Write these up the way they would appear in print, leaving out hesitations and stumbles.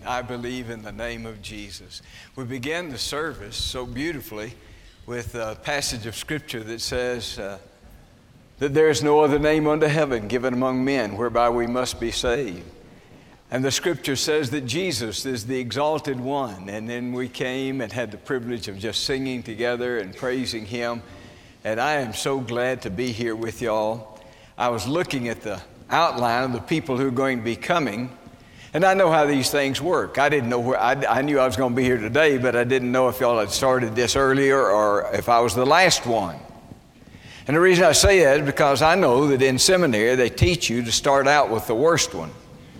I believe in the name of Jesus. We began the service so beautifully with a passage of Scripture that says that there is no other name under heaven given among men whereby we must be saved. And the Scripture says that Jesus is the exalted one. And then we came and had the privilege of just singing together and praising Him. And I am so glad to be here with y'all. I was looking at the outline of the people who are going to be coming. And I know how these things work. I didn't know where, I knew I was going to be here today, but I didn't know if y'all had started this earlier or if I was the last one. And the reason I say that is because I know that in seminary they teach you to start out with the worst one.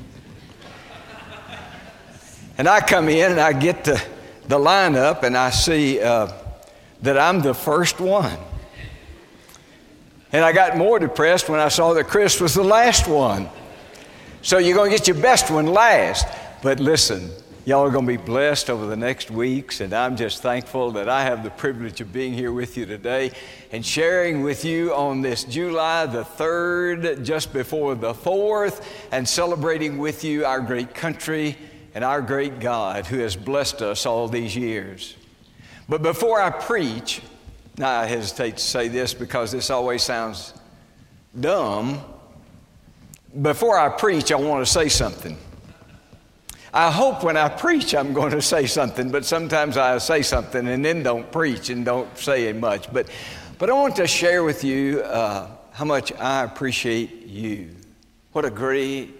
And I come in and I get the lineup and I see that I'm the first one. And I got more depressed when I saw that Chris was the last one. So you're going to get your best one last. But listen, y'all are going to be blessed over the next weeks, and I'm just thankful that I have the privilege of being here with you today and sharing with you on this July the 3rd, just before the 4th, and celebrating with you our great country and our great God who has blessed us all these years. But before I preach, now I hesitate to say this because this always sounds dumb. Before I preach, I want to say something. I hope when I preach I'm going to say something, but sometimes I say something and then don't preach and don't say much. But I want to share with you how much I appreciate you. What a great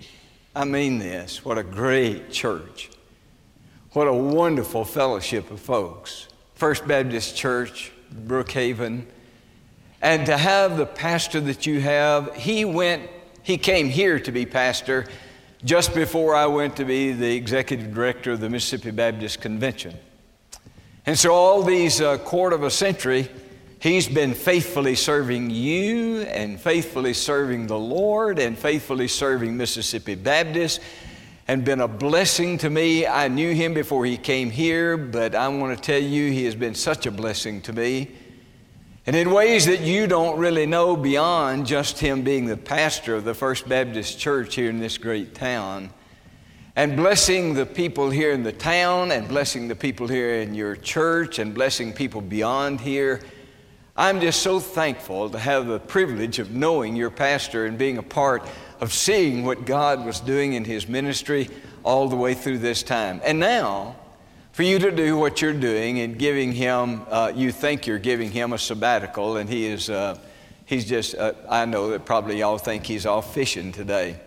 church. What a wonderful fellowship of folks. First Baptist Church, Brookhaven. And to have the pastor that you have, he came here to be pastor just before I went to be the executive director of the Mississippi Baptist Convention. And so all these quarter of a century, he's been faithfully serving you and faithfully serving the Lord and faithfully serving Mississippi Baptist and been a blessing to me. I knew him before he came here, but I want to tell you he has been such a blessing to me. And in ways that you don't really know beyond just him being the pastor of the First Baptist Church here in this great town, and blessing the people here in the town, and blessing the people here in your church, and blessing people beyond here. I'm just so thankful to have the privilege of knowing your pastor and being a part of seeing what God was doing in his ministry all the way through this time. And now, for you to do what you're doing and giving him, you think you're giving him a sabbatical, and he's just, I know that probably y'all think he's off fishing today.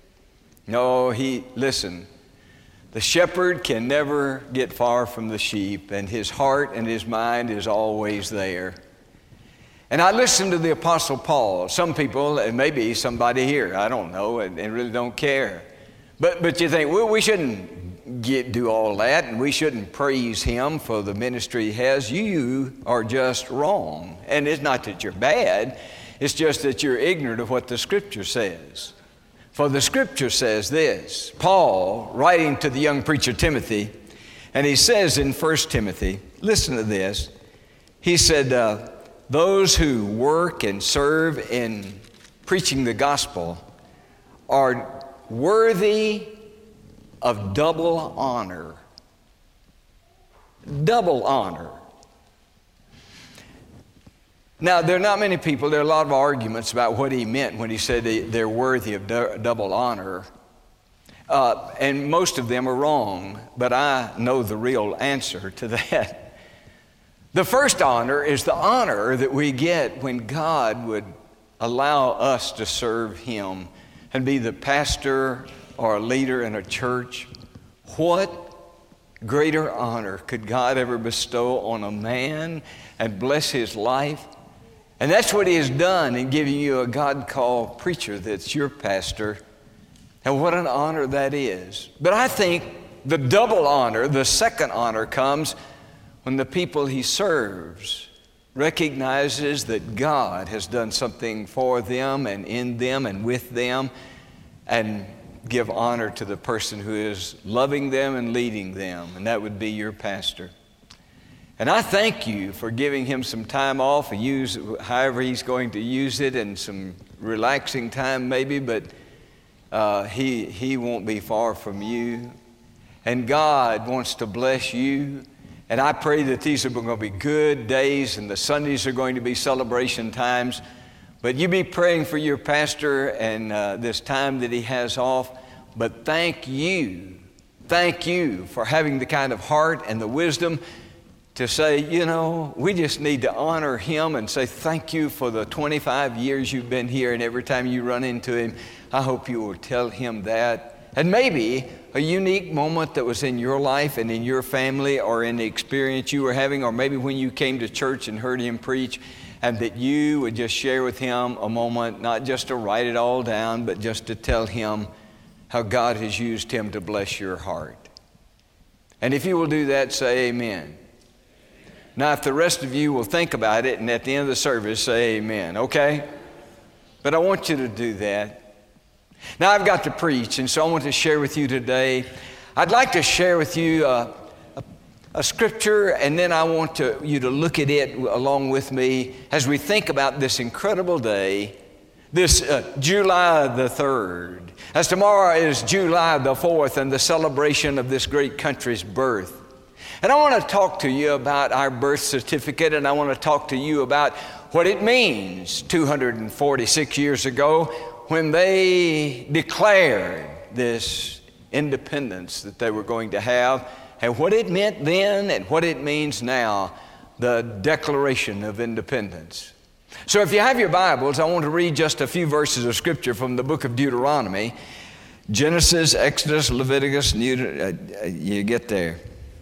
No, listen, the shepherd can never get far from the sheep, and his heart and his mind is always there. And I listened to the Apostle Paul. Some people, and maybe somebody here, I don't know, and really don't care. But you think, well, we shouldn't do all that, and we shouldn't praise him for the ministry he has. You are just wrong. And it's not that you're bad, it's just that you're ignorant of what the Scripture says. For the Scripture says this, Paul, writing to the young preacher Timothy, and he says in 1 Timothy, listen to this, he said, those who work and serve in preaching the gospel are worthy of double honor. Double honor. Now, there are not many people, there are a lot of arguments about what he meant when he said they're worthy of double honor. And most of them are wrong, but I know the real answer to that. The first honor is the honor that we get when God would allow us to serve him and be the pastor or a leader in a church. What greater honor could God ever bestow on a man and bless his life? And that's what he has done in giving you a God-called preacher that's your pastor. And what an honor that is. But I think the double honor, the second honor, comes when the people he serves recognizes that God has done something for them and in them and with them, and give honor to the person who is loving them and leading them, and that would be your pastor. And I thank you for giving him some time off and use however he's going to use it, and some relaxing time maybe, but he won't be far from you. and God wants to bless you. And I pray that these are going to be good days, and the Sundays are going to be celebration times. But you be praying for your pastor and this time that he has off. But thank you for having the kind of heart and the wisdom to say, we just need to honor him and say thank you for the 25 years you've been here, and every time you run into him, I hope you will tell him that. And maybe a unique moment that was in your life and in your family, or in the experience you were having, or maybe when you came to church and heard him preach, and that you would just share with him a moment, not just to write it all down, but just to tell him how God has used him to bless your heart. And if you will do that, say amen. Now, if the rest of you will think about it, and at the end of the service, say amen, okay? But I want you to do that. Now, I've got to preach, and so I want to share with you today. I'd like to share with you a scripture, and then I want you to look at it along with me as we think about this incredible day, this July the 3rd. As tomorrow is July the 4th and the celebration of this great country's birth. And I want to talk to you about our birth certificate, and I want to talk to you about what it means 246 years ago when they declared this independence that they were going to have, and what it meant then and what it means now, the Declaration of Independence. So if you have your Bibles, I want to read just a few verses of Scripture from the book of Deuteronomy. Genesis, Exodus, Leviticus, you get there.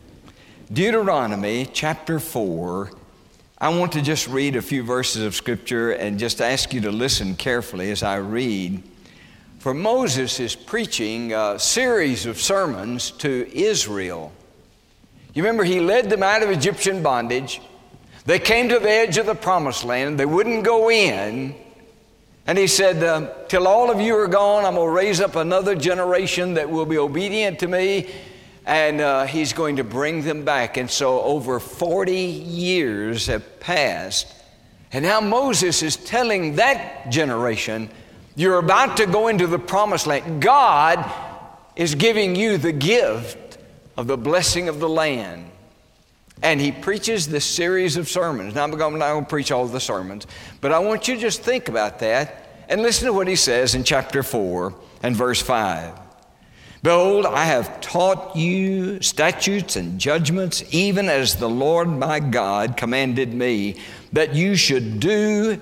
Deuteronomy chapter 4, I want to just read a few verses of Scripture and just ask you to listen carefully as I read. For Moses is preaching a series of sermons to Israel. You remember, he led them out of Egyptian bondage. They came to the edge of the promised land. They wouldn't go in. And he said, till all of you are gone, I'm going to raise up another generation that will be obedient to me. And he's going to bring them back. And so over 40 years have passed. And now Moses is telling that generation, you're about to go into the promised land. God is giving you the gift of the blessing of the land. And he preaches this series of sermons. Now, I'm not going to preach all of the sermons, but I want you to just think about that and listen to what he says in chapter 4 and verse 5. Behold, I have taught you statutes and judgments, even as the Lord my God commanded me, that you should do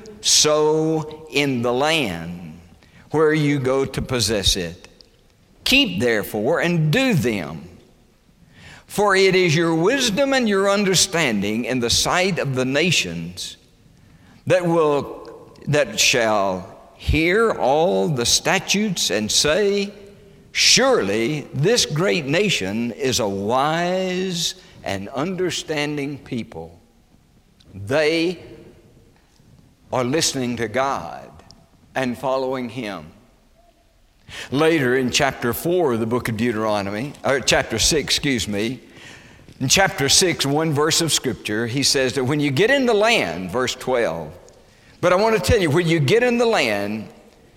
so in the land where you go to possess it. Keep therefore and do them. For it is your wisdom and your understanding in the sight of the nations that shall hear all the statutes and say, surely this great nation is a wise and understanding people. They are listening to God and following him. Later in chapter 4 of the book of Deuteronomy, or chapter 6, in chapter 6, one verse of Scripture, he says that when you get in the land, verse 12, but I want to tell you, when you get in the land,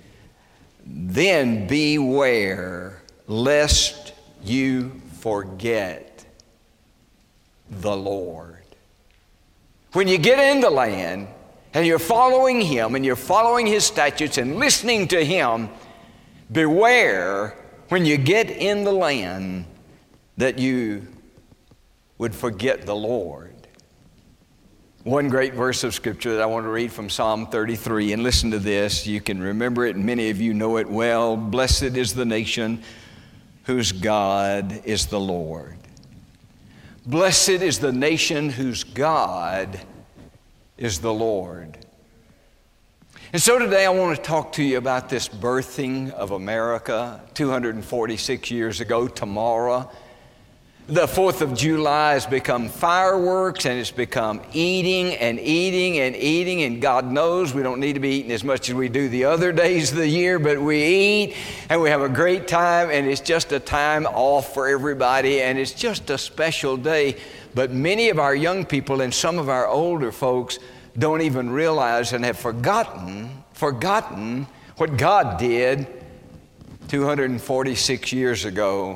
then beware lest you forget the Lord. When you get in the land and you're following him and you're following his statutes and listening to him, beware when you get in the land that you would forget the Lord. One great verse of Scripture that I want to read from Psalm 33, and listen to this. You can remember it, and many of you know it well. Blessed is the nation whose God is the Lord. Blessed is the nation whose God is the Lord. And so today I want to talk to you about this birthing of America 246 years ago tomorrow. The 4th of July has become fireworks, and it's become eating and eating and eating, and God knows we don't need to be eating as much as we do the other days of the year, but we eat and we have a great time, and it's just a time off for everybody, and it's just a special day. But many of our young people and some of our older folks don't even realize and have forgotten what God did 246 years ago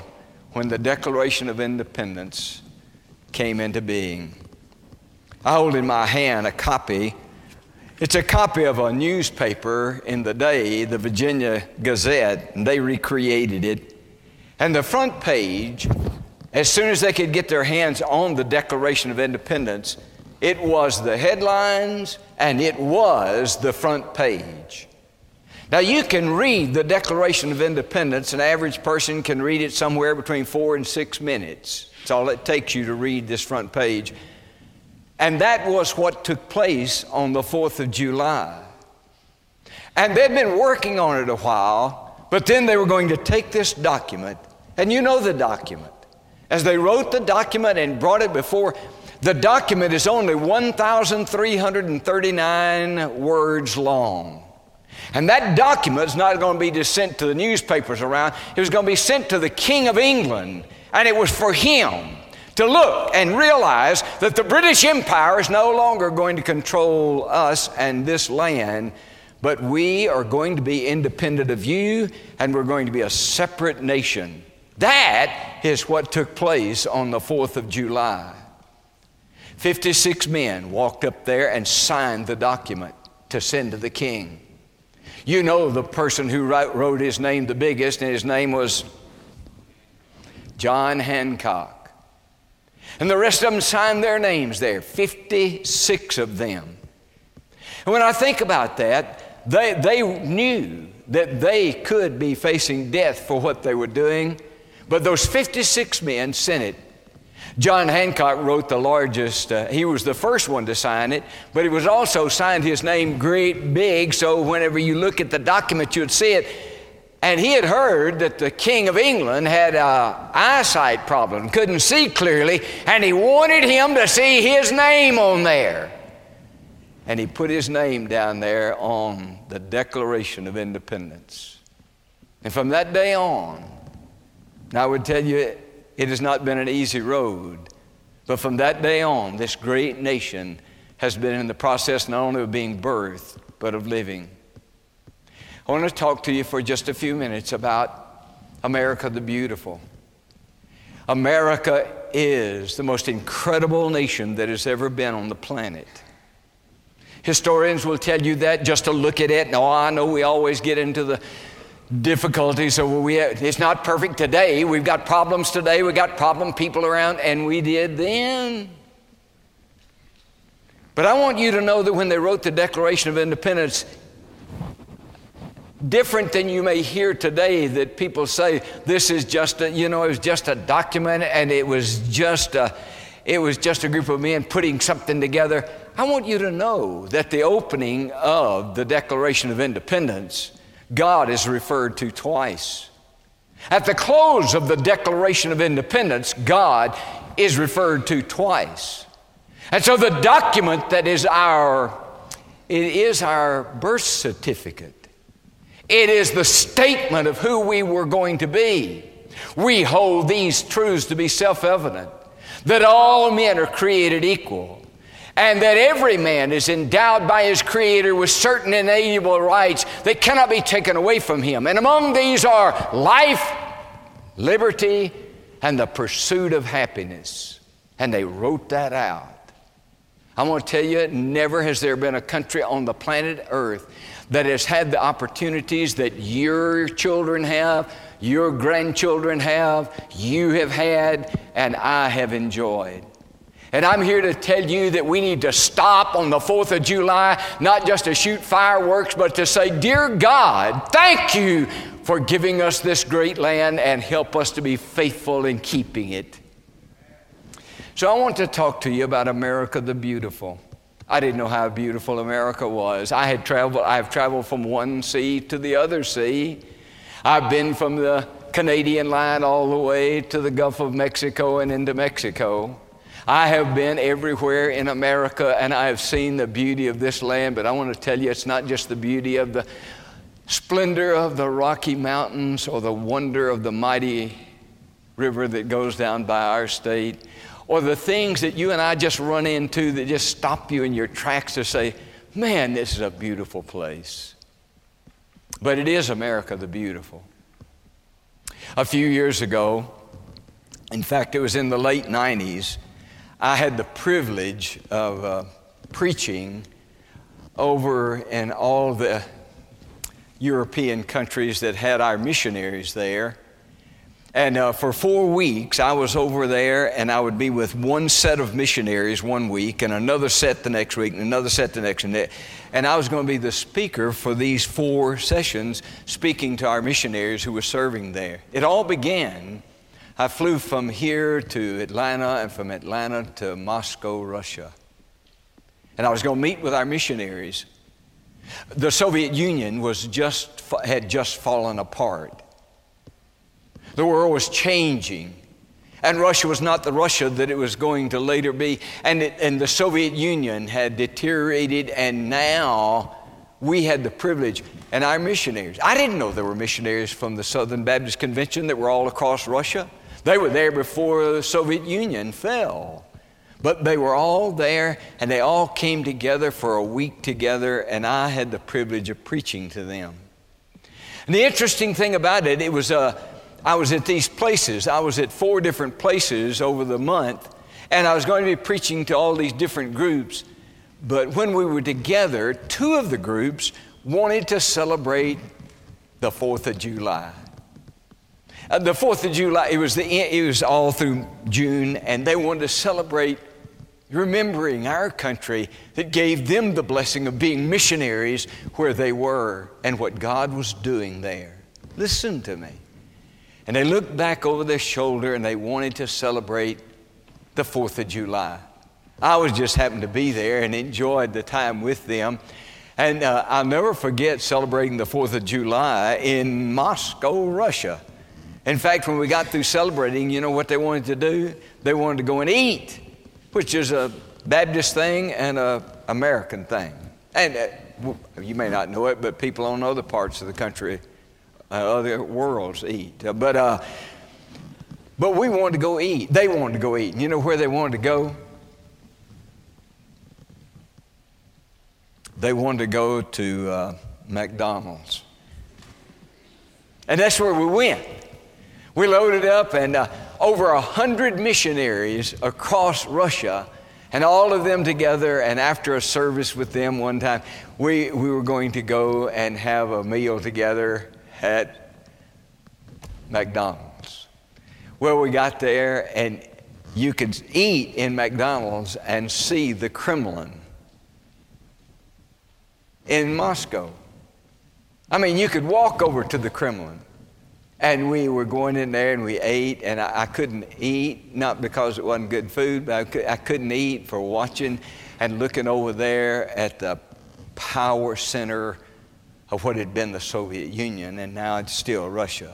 when the Declaration of Independence came into being. I hold in my hand a copy. It's a copy of a newspaper in the day, the Virginia Gazette, and they recreated it. And the front page, as soon as they could get their hands on the Declaration of Independence, it was the headlines and it was the front page. Now you can read the Declaration of Independence. An average person can read it somewhere between 4 and 6 minutes. That's all it takes you to read this front page. And that was what took place on the 4th of July. And they'd been working on it a while, but then they were going to take this document, and you know the document. As they wrote the document and brought it before, the document is only 1,339 words long. And that document is not going to be just sent to the newspapers around. It was going to be sent to the King of England, and it was for him to look and realize that the British Empire is no longer going to control us and this land, but we are going to be independent of you, and we're going to be a separate nation. That is what took place on the 4th of July. 56 men walked up there and signed the document to send to the king. You know the person who wrote his name the biggest, and his name was John Hancock. And the rest of them signed their names there, 56 of them. And when I think about that, they knew that they could be facing death for what they were doing, but those 56 men sent it. John Hancock wrote the largest, he was the first one to sign it, but he was also signed his name great big, so whenever you look at the document, you'd see it. And he had heard that the King of England had an eyesight problem, couldn't see clearly, and he wanted him to see his name on there. And he put his name down there on the Declaration of Independence. And from that day on, and I would tell you, it has not been an easy road, but from that day on, this great nation has been in the process not only of being birthed, but of living. I want to talk to you for just a few minutes about America the Beautiful. America is the most incredible nation that has ever been on the planet. Historians will tell you that just to look at it. Now, I know we always get into the difficulties, so it's not perfect today. We've got problems today. We've got problem people around, and we did then. But I want you to know that when they wrote the Declaration of Independence, different than you may hear today, that people say this is just a, it was just a document and it was just a group of men putting something together. I want you to know that the opening of the Declaration of Independence, God is referred to twice. At the close of the Declaration of Independence, God is referred to twice. And so the document that is our birth certificate. It is the statement of who we were going to be. We hold these truths to be self-evident, that all men are created equal, and that every man is endowed by his Creator with certain inalienable rights that cannot be taken away from him. And among these are life, liberty, and the pursuit of happiness. And they wrote that out. I want to tell you, never has there been a country on the planet Earth that has had the opportunities that your children have, your grandchildren have, you have had, and I have enjoyed. And I'm here to tell you that we need to stop on the 4th of July, not just to shoot fireworks, but to say, dear God, thank you for giving us this great land and help us to be faithful in keeping it. So I want to talk to you about America the Beautiful. I didn't know how beautiful America was. I've traveled from one sea to the other sea. I've been from the Canadian line all the way to the Gulf of Mexico and into Mexico. I have been everywhere in America, and I have seen the beauty of this land, but I want to tell you, it's not just the beauty of the splendor of the Rocky Mountains or the wonder of the mighty river that goes down by our state, or the things that you and I just run into that just stop you in your tracks to say, man, this is a beautiful place. But it is America the Beautiful. A few years ago, In fact, it was in the late 90s. I had the privilege of preaching over in all the European countries that had our missionaries there. And for 4 weeks, I was over there, and I would be with one set of missionaries one week, and another set the next week, and another set the next. And I was going to be the speaker for these 4 sessions, speaking to our missionaries who were serving there. It all began, I flew from here to Atlanta, and from Atlanta to Moscow, Russia. And I was going to meet with our missionaries. The Soviet Union had just fallen apart. The world was changing, and Russia was not the Russia that it was going to later be, and the Soviet Union had deteriorated, and now we had the privilege, and our missionaries. I didn't know there were missionaries from the Southern Baptist Convention that were all across Russia. They were there before the Soviet Union fell, but they were all there, and they all came together for a week together, and I had the privilege of preaching to them. And the interesting thing about it, I was at these places. I was at 4 different places over the month, and I was going to be preaching to all these different groups. But when we were together, 2 of the groups wanted to celebrate the 4th of July. The 4th of July, it was all through June, and they wanted to celebrate remembering our country that gave them the blessing of being missionaries where they were and what God was doing there. Listen to me. And they looked back over their shoulder, and they wanted to celebrate the 4th of July. I was just happened to be there and enjoyed the time with them. And I'll never forget celebrating the 4th of July in Moscow, Russia. In fact, when we got through celebrating, you know what they wanted to do? They wanted to go and eat, which is a Baptist thing and an American thing. And you may not know it, but people on other parts of the country, other worlds eat. But we wanted to go eat. They wanted to go eat. And you know where they wanted to go? They wanted to go to McDonald's. And that's where we went. We loaded up, and over 100 missionaries across Russia, and all of them together, and after a service with them one time, we were going to go and have a meal together at McDonald's. Well, we got there, and you could eat in McDonald's and see the Kremlin in Moscow. I mean, you could walk over to the Kremlin. And we were going in there, and we ate, and I couldn't eat, not because it wasn't good food, but I couldn't eat for watching and looking over there at the power center of what had been the Soviet Union, and now it's still Russia.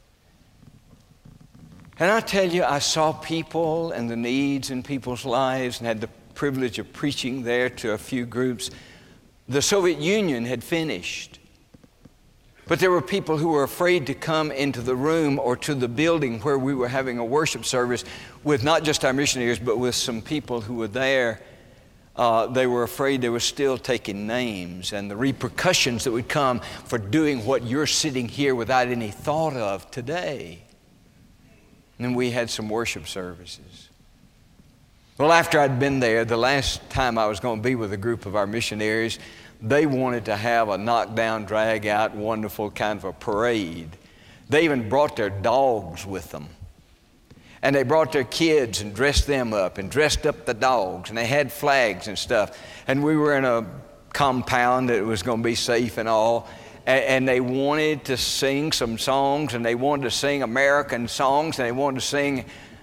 And I tell you, I saw people and the needs in people's lives, and had the privilege of preaching there to a few groups. The Soviet Union had finished. But there were people who were afraid to come into the room or to the building where we were having a worship service with not just our missionaries, but with some people who were there. They were afraid they were still taking names and the repercussions that would come for doing what you're sitting here without any thought of today. And then we had some worship services. Well, after I'd been there, the last time I was going to be with a group of our missionaries, they wanted to have a knockdown, drag-out, wonderful kind of a parade. They even brought their dogs with them. And they brought their kids and dressed them up and dressed up the dogs. And they had flags and stuff. And we were in a compound that was going to be safe and all. And they wanted to sing some songs, and they wanted to sing American songs, and they wanted to sing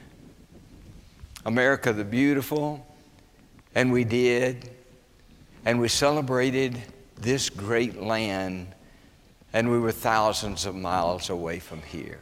America the Beautiful. And we did. And we celebrated this great land, and we were thousands of miles away from here.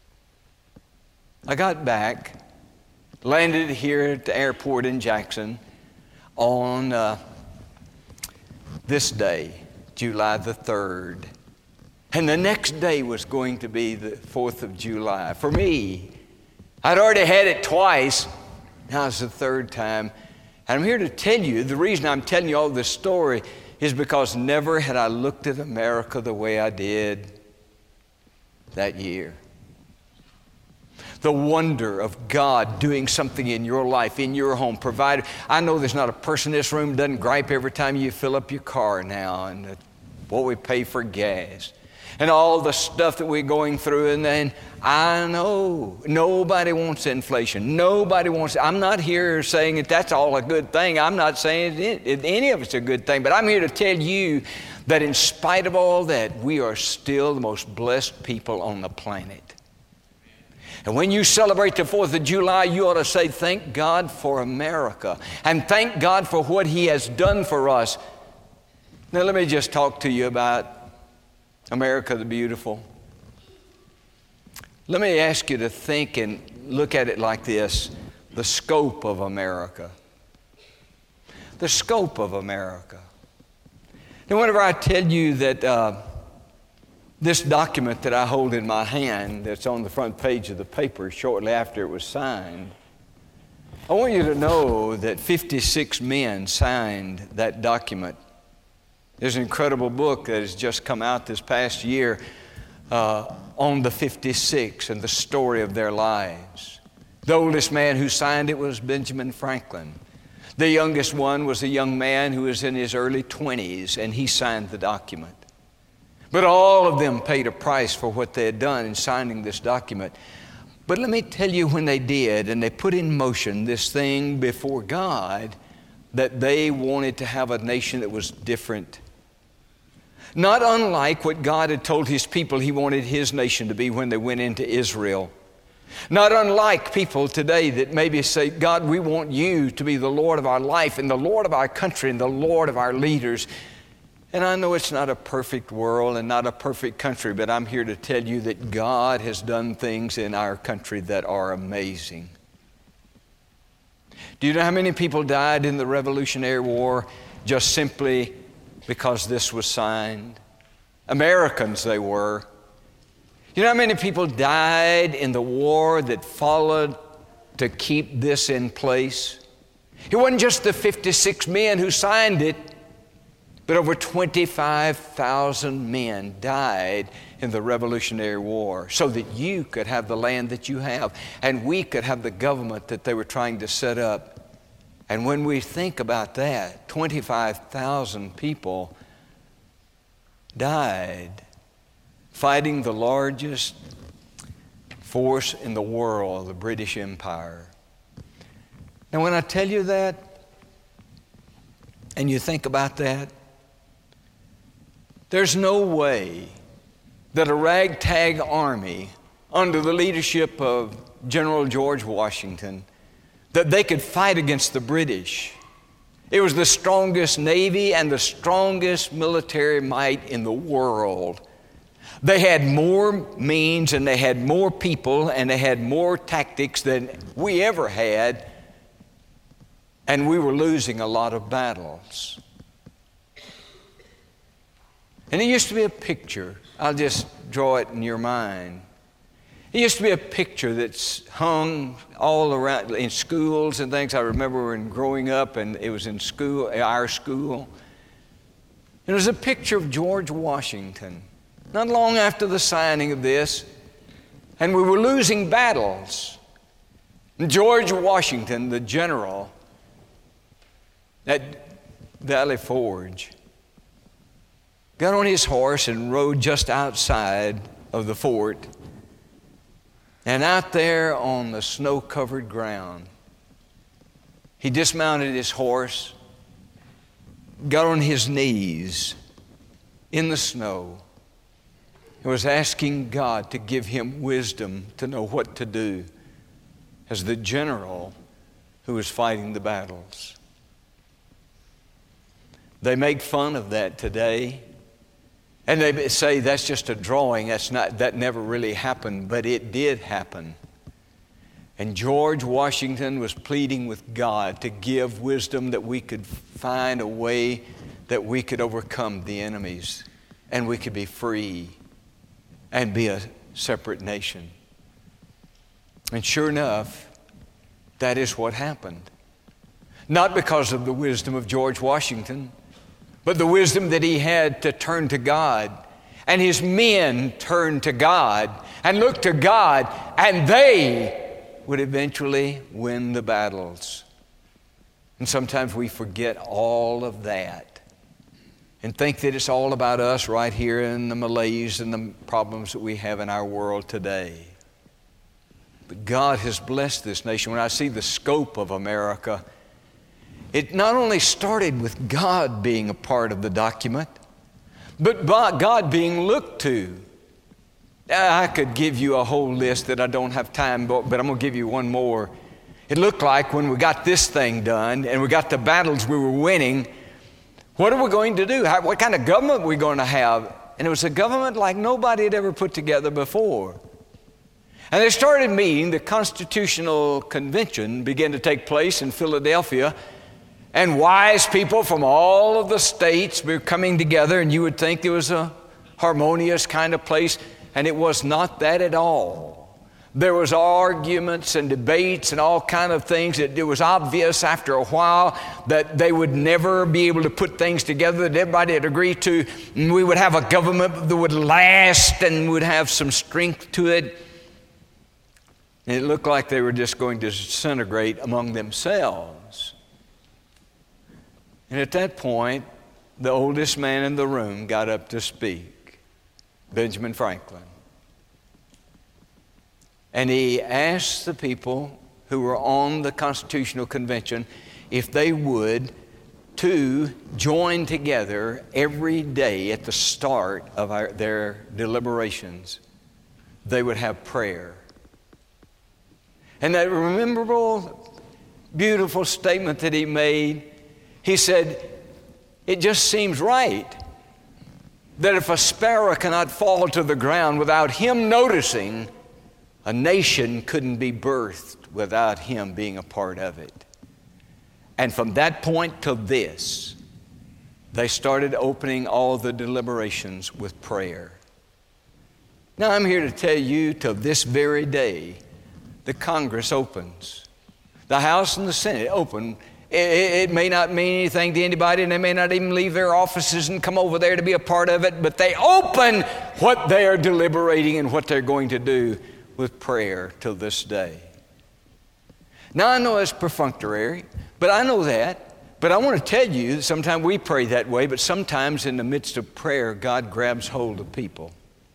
I got back, landed here at the airport in Jackson on this day, July the 3rd. And the next day was going to be the 4th of July. For me, I'd already had it twice. Now it's the 3rd time. And I'm here to tell you, the reason I'm telling you all this story is because never had I looked at America the way I did that year. the wonder of God doing something in your life, in your home. I know there's not a person in this room that doesn't gripe every time you fill up your car now and what we pay for gas and all the stuff that we're going through. And then I know nobody wants inflation. Nobody wants. I'm not here saying that that's all a good thing. I'm not saying any of it's a good thing. But I'm here to tell you that in spite of all that, we are still the most blessed people on the planet. And when you celebrate the 4th of July, you ought to say, thank God for America. And thank God for what He has done for us. Now let me just talk to you about America the Beautiful. Let me ask you to think and look at it like this: the scope of America. The scope of America. And whenever I tell you that this document that I hold in my hand that's on the front page of the paper shortly after it was signed, I want you to know that 56 men signed that document. There's an incredible book that has just come out this past year on the 56 and the story of their lives. The oldest man who signed it was Benjamin Franklin. The youngest one was a young man who was in his early 20s, and he signed the document. But all of them paid a price for what they had done in signing this document. But let me tell you, when they did, and they put in motion this thing before God, that they wanted to have a nation that was different. Not unlike what God had told His people He wanted His nation to be when they went into Israel. Not unlike people today that maybe say, God, we want You to be the Lord of our life and the Lord of our country and the Lord of our leaders. And I know it's not a perfect world and not a perfect country, but I'm here to tell you that God has done things in our country that are amazing. Do you know how many people died in the Revolutionary War just simply because this was signed? Americans they were. You know how many people died in the war that followed to keep this in place? It wasn't just the 56 men who signed it, but over 25,000 men died in the Revolutionary War so that you could have the land that you have and we could have the government that they were trying to set up. And when we think about that, 25,000 people died fighting the largest force in the world, the British Empire. Now, when I tell you that, and you think about that, there's no way that a ragtag army under the leadership of General George Washington, that they could fight against the British. It was the strongest navy and the strongest military might in the world. They had more means and they had more people and they had more tactics than we ever had, and we were losing a lot of battles. And it used to be a picture. I'll just draw it in your mind. It used to be a picture that's hung all around in schools and things. I remember when growing up, and it was in school, our school. It was a picture of George Washington, not long after the signing of this, and we were losing battles. And George Washington, the general at Valley Forge, got on his horse and rode just outside of the fort. And out there on the snow-covered ground, he dismounted his horse, got on his knees in the snow, and was asking God to give him wisdom to know what to do as the general who was fighting the battles. They make fun of that today. And they say that's just a drawing, that never really happened, but it did happen. And George Washington was pleading with God to give wisdom that we could find a way that we could overcome the enemies and we could be free and be a separate nation. And sure enough, that is what happened. Not because of the wisdom of George Washington, but the wisdom that he had to turn to God and his men turned to God and looked to God, and they would eventually win the battles. And sometimes we forget all of that and think that it's all about us right here in the malaise and the problems that we have in our world today. But God has blessed this nation. When I see the scope of America, it not only started with God being a part of the document, but God being looked to. I could give you a whole list that I don't have time, but I'm going to give you one more. It looked like when we got this thing done and we got the battles we were winning, what are we going to do? What kind of government are we going to have? And it was a government like nobody had ever put together before. And they started meeting. The Constitutional Convention began to take place in Philadelphia. And wise people from all of the states were coming together, and you would think there was a harmonious kind of place, and it was not that at all. There was arguments and debates and all kind of things. It was obvious after a while that they would never be able to put things together that everybody had agreed to. And we would have a government that would last and would have some strength to it. And it looked like they were just going to disintegrate among themselves. And at that point, the oldest man in the room got up to speak, Benjamin Franklin. And he asked the people who were on the Constitutional Convention if they would to join together every day at the start of their deliberations. They would have prayer. And that memorable, beautiful statement that he made, he said, it just seems right that if a sparrow cannot fall to the ground without him noticing, a nation couldn't be birthed without him being a part of it. And from that point to this, they started opening all the deliberations with prayer. Now I'm here to tell you, till this very day, the Congress opens. The House and the Senate open. It may not mean anything to anybody, and they may not even leave their offices and come over there to be a part of it, but they open what they are deliberating and what they're going to do with prayer till this day. Now I know it's perfunctory, but I know that. But I want to tell you that sometimes we pray that way, but sometimes in the midst of prayer, God grabs hold of people.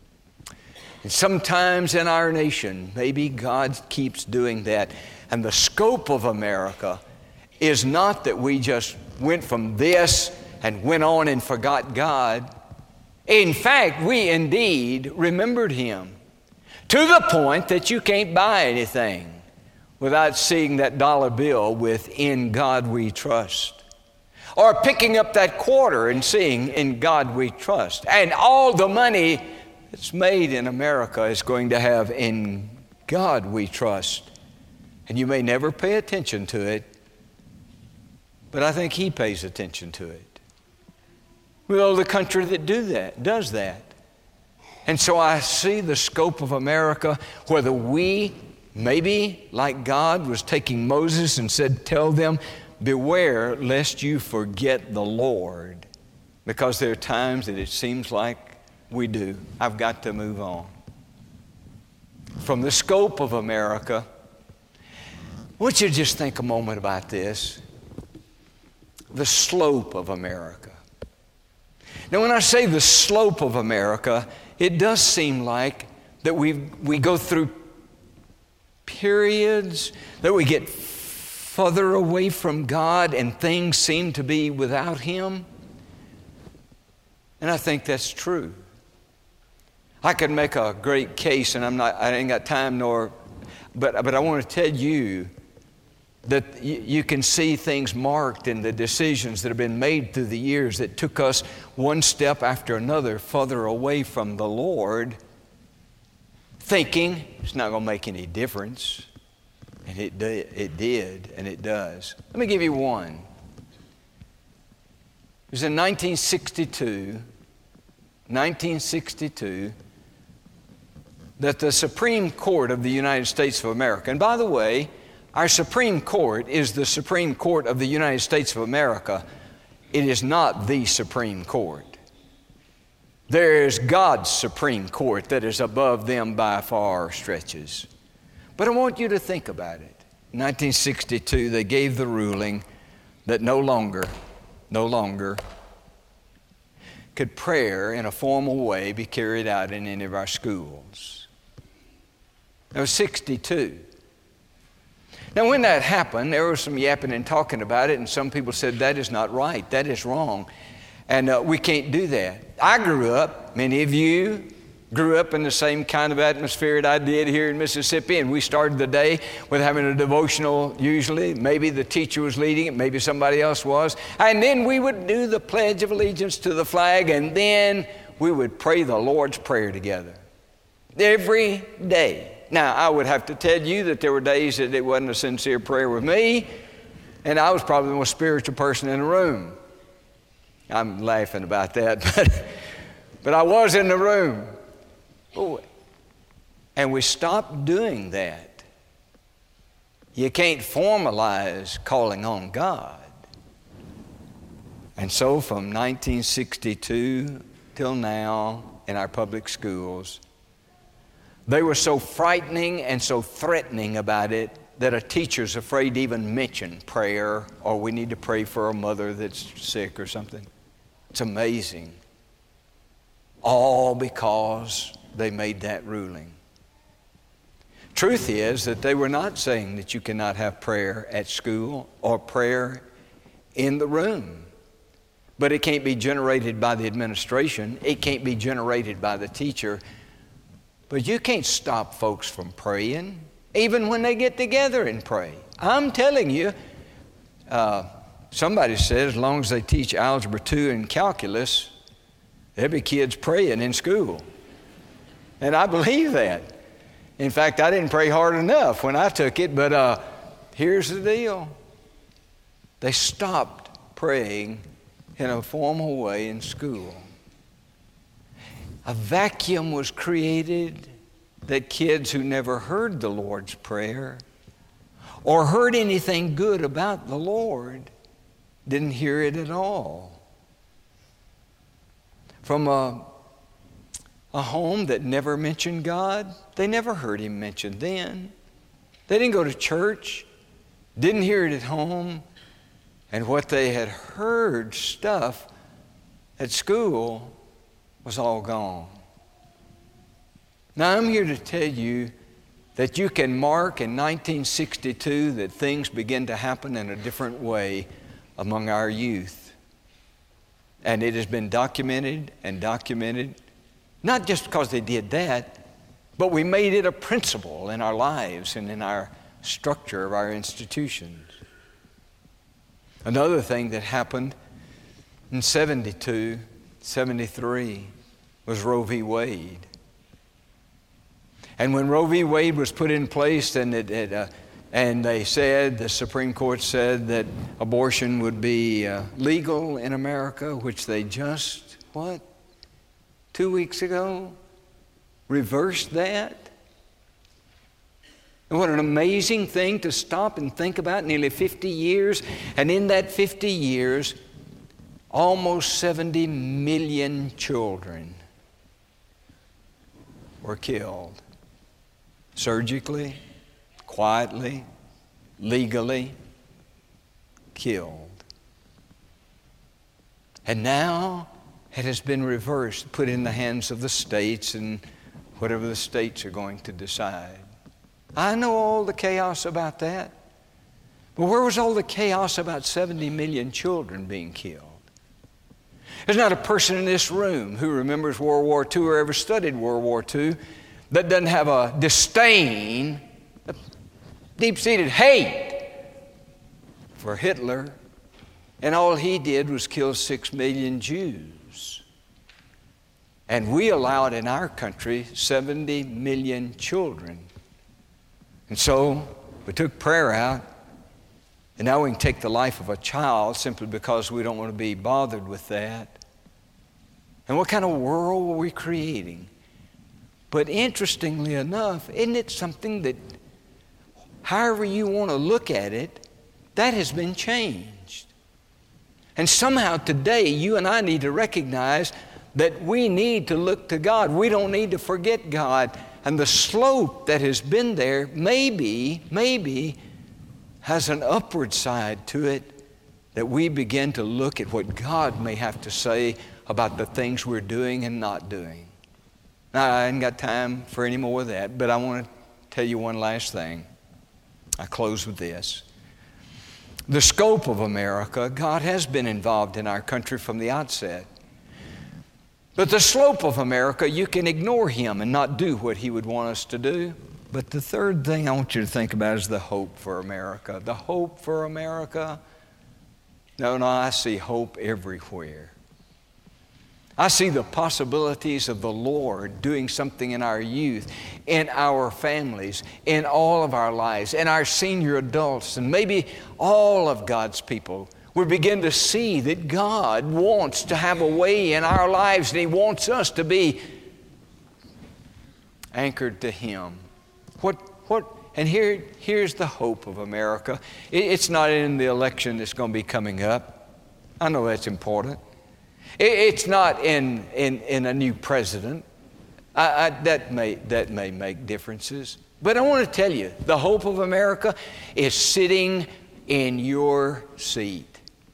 And sometimes in our nation, maybe God keeps doing that. And the scope of America is not that we just went from this and went on and forgot God. In fact, we indeed remembered Him to the point that you can't buy anything without seeing that dollar bill with "In God We Trust," or picking up that quarter and seeing "In God We Trust." And all the money that's made in America is going to have "In God We Trust." And you may never pay attention to it, but I think He pays attention to it. We know the country that does that. And so I see the scope of America, whether we, maybe like God was taking Moses and said, tell them, beware lest you forget the Lord. Because there are times that it seems like we do. I've got to move on. From the scope of America, I want you to just think a moment about this. The slope of America. Now, when I say the slope of America, it does seem like that we go through periods, that we get further away from God and things seem to be without Him. And I think that's true. I could make a great case, and I ain't got time but I want to tell you that you can see things marked in the decisions that have been made through the years that took us one step after another further away from the Lord, thinking it's not going to make any difference. And it did, and it does. Let me give you one. It was in 1962, that the Supreme Court of the United States of America, and by the way, our Supreme Court is the Supreme Court of the United States of America. It is not the Supreme Court. There is God's Supreme Court that is above them by far stretches. But I want you to think about it. In 1962, they gave the ruling that no longer could prayer in a formal way be carried out in any of our schools. That was 62. Now, when that happened, there was some yapping and talking about it, and some people said, that is not right, that is wrong, and we can't do that. I grew up, many of you grew up in the same kind of atmosphere that I did here in Mississippi, and we started the day with having a devotional usually. Maybe the teacher was leading it, maybe somebody else was, and then we would do the Pledge of Allegiance to the flag, and then we would pray the Lord's Prayer together every day. Now, I would have to tell you that there were days that it wasn't a sincere prayer with me, and I was probably the most spiritual person in the room. I'm laughing about that, but I was in the room. And we stopped doing that. You can't formalize calling on God. And so from 1962 till now in our public schools, they were so frightening and so threatening about it that a teacher's afraid to even mention prayer, or we need to pray for a mother that's sick or something. It's amazing. All because they made that ruling. Truth is that they were not saying that you cannot have prayer at school or prayer in the room. But it can't be generated by the administration. It can't be generated by the teacher. But you can't stop folks from praying, even when they get together and pray. I'm telling you, somebody said as long as they teach Algebra 2 and Calculus, every kid's praying in school. And I believe that. In fact, I didn't pray hard enough when I took it, but here's the deal. They stopped praying in a formal way in school. A vacuum was created that kids who never heard the Lord's Prayer or heard anything good about the Lord didn't hear it at all. From a home that never mentioned God, they never heard Him mentioned then. They didn't go to church, didn't hear it at home, and what they had heard stuff at school was all gone. Now I'm here to tell you that you can mark in 1962 that things begin to happen in a different way among our youth. And it has been documented and documented, not just because they did that, but we made it a principle in our lives and in our structure of our institutions. Another thing that happened in 72, 73 was Roe v. Wade. And when Roe v. Wade was put in place, and they said, the Supreme Court said that abortion would be legal in America, which they just, 2 weeks ago, reversed that. And what an amazing thing to stop and think about, nearly 50 years. And in that 50 years, almost 70 million children were killed. Surgically, quietly, legally killed. And now it has been reversed, put in the hands of the states and whatever the states are going to decide. I know all the chaos about that. But where was all the chaos about 70 million children being killed? There's not a person in this room who remembers World War II or ever studied World War II that doesn't have a disdain, a deep-seated hate for Hitler. And all he did was kill 6 million Jews. And we allowed in our country 70 million children. And so we took prayer out, and now we can take the life of a child simply because we don't want to be bothered with that. And what kind of world were we creating? But interestingly enough, isn't it something that, however you want to look at it, that has been changed. And somehow today, you and I need to recognize that we need to look to God. We don't need to forget God. And the slope that has been there maybe has an upward side to it, that we begin to look at what God may have to say about the things we're doing and not doing. Now, I ain't got time for any more of that, but I want to tell you one last thing. I close with this. The scope of America, God has been involved in our country from the outset. But the slope of America, you can ignore Him and not do what He would want us to do. But the third thing I want you to think about is the hope for America. The hope for America. No, I see hope everywhere. I see the possibilities of the Lord doing something in our youth, in our families, in all of our lives, in our senior adults, and maybe all of God's people. We begin to see that God wants to have a way in our lives, and He wants us to be anchored to Him. And here's the hope of America. It's not in the election that's going to be coming up. I know that's important. It's not in a new president. That may make differences. But I want to tell you, the hope of America is sitting in your seat,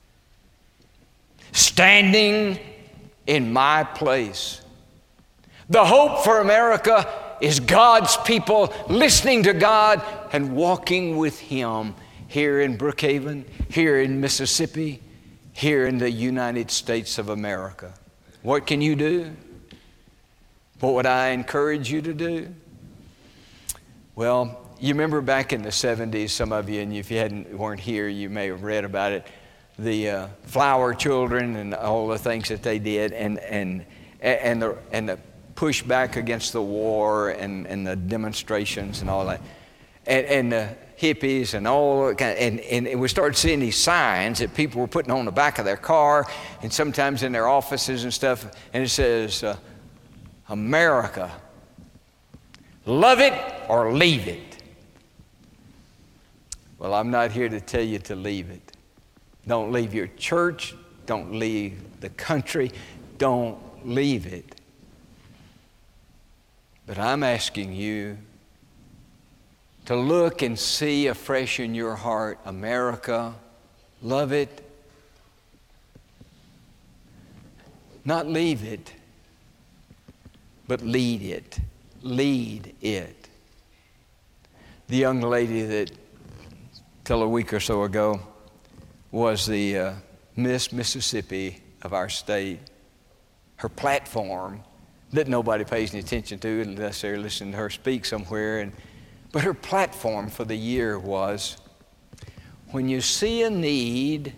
standing in my place. The hope for America is God's people listening to God and walking with Him here in Brookhaven, here in Mississippi, here in the United States of America. What can you do? What would I encourage you to do? Well, you remember back in the 70s, some of you, and if you weren't here, you may have read about it, the flower children and all the things that they did, and the pushback against the war and the demonstrations and all that, and the hippies and all, and we started seeing these signs that people were putting on the back of their car and sometimes in their offices and stuff, and it says, America, love it or leave it. Well, I'm not here to tell you to leave it. Don't leave your church. Don't leave the country. Don't leave it. But I'm asking you to look and see afresh in your heart, America, love it, not leave it, but lead it. Lead it. The young lady that, till a week or so ago, was the Miss Mississippi of our state. Her platform that nobody pays any attention to unless they're listening to her speak somewhere. But her platform for the year was, when you see a need,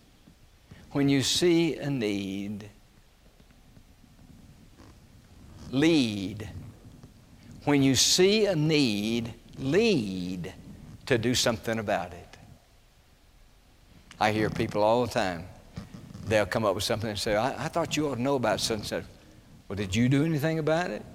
lead. When you see a need, lead to do something about it. I hear people all the time. They'll come up with something and say, I thought you ought to know about such and such. Well, did you do anything about it?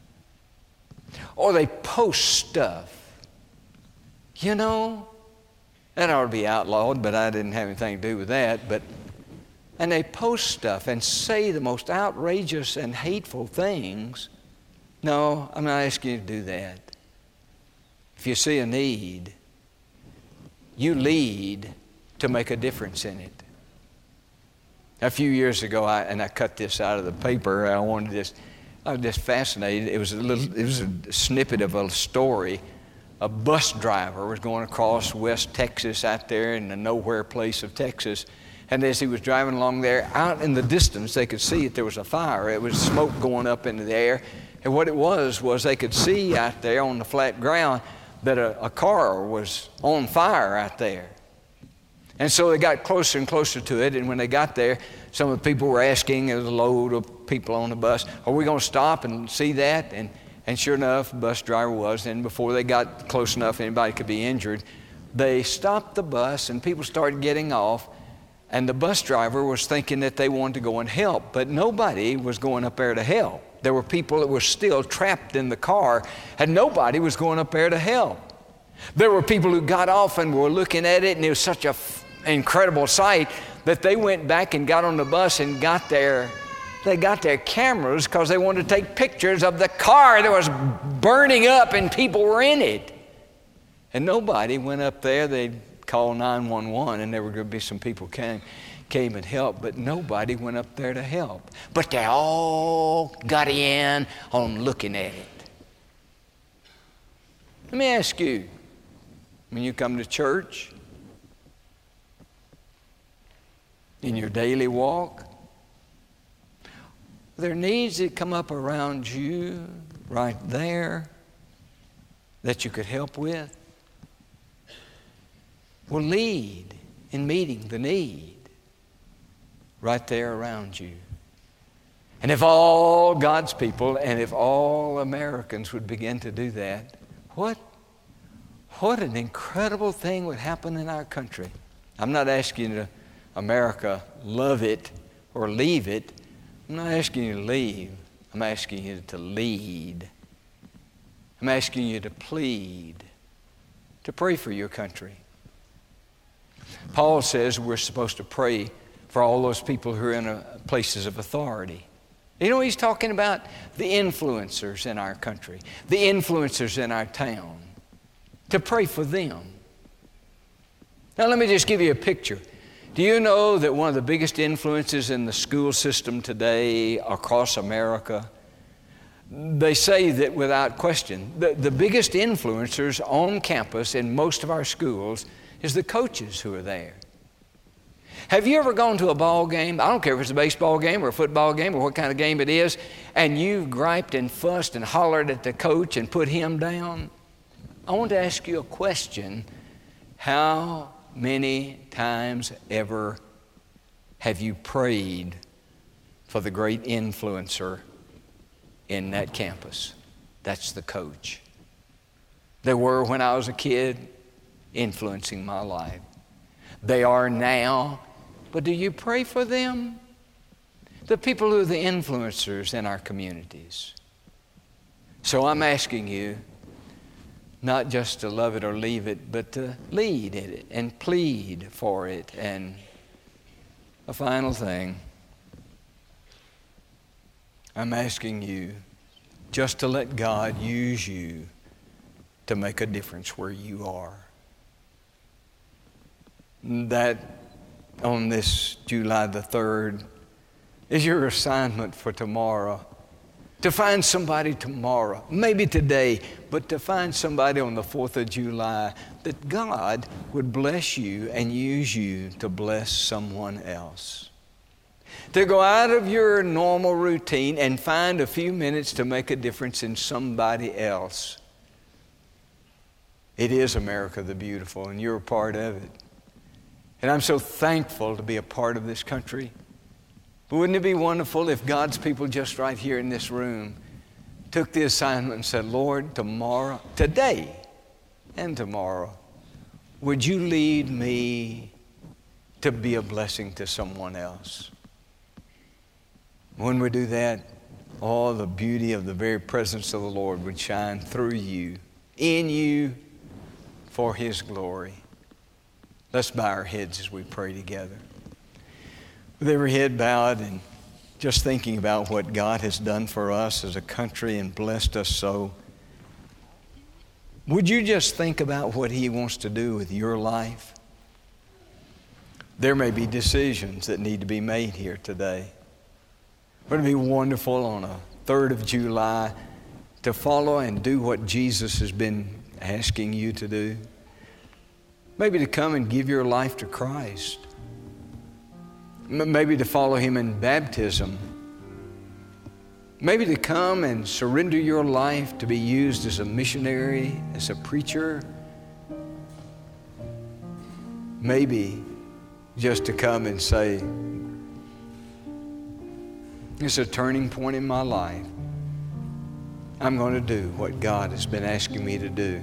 Or they post stuff. You know, that ought to be outlawed, but I didn't have anything to do with that. And they post stuff and say the most outrageous and hateful things. No, I'm not asking you to do that. If you see a need, you lead to make a difference in it. A few years ago, I cut this out of the paper. I was just fascinated. It was a snippet of a story. A bus driver was going across West Texas out there in the nowhere place of Texas. And as he was driving along there, out in the distance, they could see that there was a fire. It was smoke going up into the air. And what it was they could see out there on the flat ground that a car was on fire out there. And so they got closer and closer to it, and when they got there, some of the people were asking, there was a load of people on the bus, are we going to stop and see that? And sure enough, the bus driver was, and before they got close enough anybody could be injured, they stopped the bus and people started getting off, and the bus driver was thinking that they wanted to go and help, but nobody was going up there to help. There were people that were still trapped in the car, and nobody was going up there to help. There were people who got off and were looking at it, and it was such an incredible sight that they went back and got on the bus and got there They got their cameras because they wanted to take pictures of the car that was burning up and people were in it. And nobody went up there. They called 911 and there were going to be some people came and helped, but nobody went up there to help. But they all got in on looking at it. Let me ask you, when you come to church, in your daily walk, are there needs that come up around you right there that you could help with? Well, lead in meeting the need right there around you. And if all God's people and if all Americans would begin to do that, what an incredible thing would happen in our country. I'm not asking you to America love it or leave it. I'm not asking you to leave. I'm asking you to lead. I'm asking you to plead, to pray for your country. Paul says we're supposed to pray for all those people who are in places of authority. You know, he's talking about the influencers in our country, the influencers in our town, to pray for them. Now, let me just give you a picture. Do you know that one of the biggest influences in the school system today across America, they say that without question, the biggest influencers on campus in most of our schools is the coaches who are there. Have you ever gone to a ball game? I don't care if it's a baseball game or a football game or what kind of game it is, and you've griped and fussed and hollered at the coach and put him down? I want to ask you a question. How many times ever have you prayed for the great influencer in that campus? That's the coach. They were when I was a kid, influencing my life. They are now, but do you pray for them? The people who are the influencers in our communities. So I'm asking you, not just to love it or leave it, but to lead in it and plead for it. And a final thing, I'm asking you just to let God use you to make a difference where you are. That on this July the 3rd is your assignment for tomorrow. To find somebody tomorrow, maybe today, but to find somebody on the 4th of July that God would bless you and use you to bless someone else. To go out of your normal routine and find a few minutes to make a difference in somebody else. It is America the Beautiful, and you're a part of it. And I'm so thankful to be a part of this country. But wouldn't it be wonderful if God's people just right here in this room took the assignment and said, Lord, tomorrow, today and tomorrow, would you lead me to be a blessing to someone else? When we do that, all the beauty of the very presence of the Lord would shine through you, in you, for His glory. Let's bow our heads as we pray together. With every head bowed and just thinking about what God has done for us as a country and blessed us so, would you just think about what He wants to do with your life? There may be decisions that need to be made here today. Wouldn't it be wonderful on a 3rd of July to follow and do what Jesus has been asking you to do? Maybe to come and give your life to Christ. Maybe to follow Him in baptism. Maybe to come and surrender your life to be used as a missionary, as a preacher. Maybe just to come and say, it's a turning point in my life. I'm going to do what God has been asking me to do.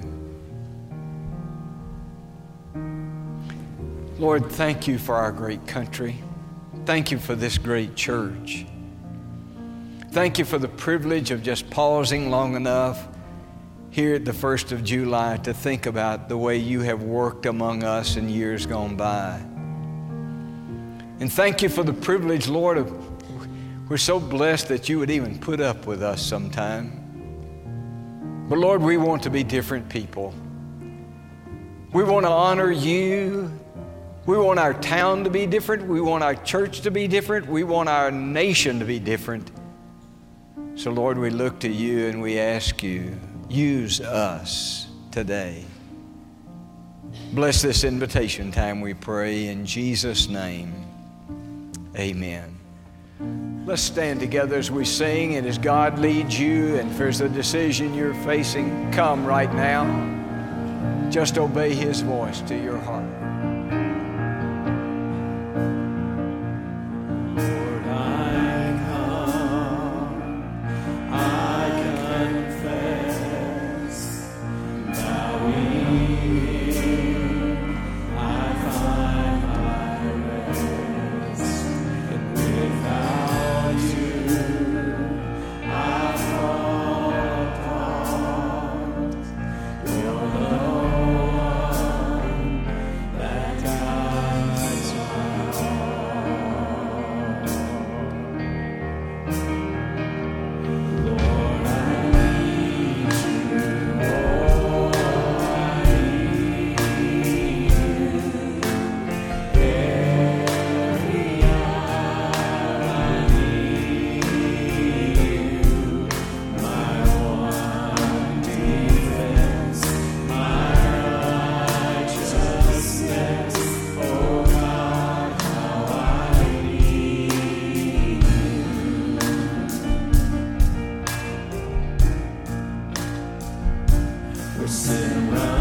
Lord, thank you for our great country. Thank you for this great church. Thank you for the privilege of just pausing long enough here at the 1st of July to think about the way you have worked among us in years gone by. And thank you for the privilege, Lord, of We're so blessed that you would even put up with us sometime. But Lord, we want to be different people. We want to honor you. We want our town to be different. We want our church to be different. We want our nation to be different. So Lord, we look to you and we ask you, use us today. Bless this invitation time, we pray, in Jesus' name. Amen. Let's stand together as we sing, and as God leads you, and if there's a decision you're facing, come right now. Just obey His voice to your heart. Lord, I come, I confess, bowing, I find my rest, and without you, I fall apart. You're the one that guides my heart. Lord, I need you. Oh, I need you. Every hour I need you. My one defense, my righteousness. Oh God, how I need you. We're sitting around